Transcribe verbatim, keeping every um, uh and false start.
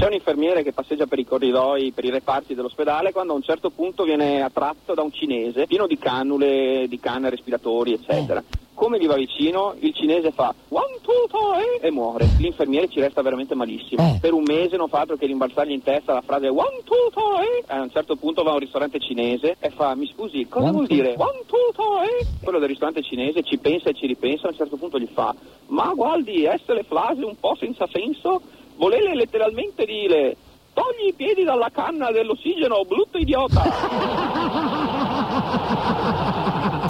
C'è un infermiere che passeggia per i corridoi, per i reparti dell'ospedale, quando a un certo punto viene attratto da un cinese pieno di cannule, di canne respiratori, eccetera. Eh. Come gli va vicino, il cinese fa one, two, three e muore. L'infermiere ci resta veramente malissimo. Eh. Per un mese non fa altro che rimbalzargli in testa la frase one, two, three. A un certo punto va a un ristorante cinese e fa, mi scusi, cosa one, vuol two, dire? One, two, three. Quello del ristorante cinese ci pensa e ci ripensa, a un certo punto gli fa, ma guardi, essere frasi un po' senza senso, volele letteralmente dire, togli i piedi dalla canna dell'ossigeno, brutto idiota.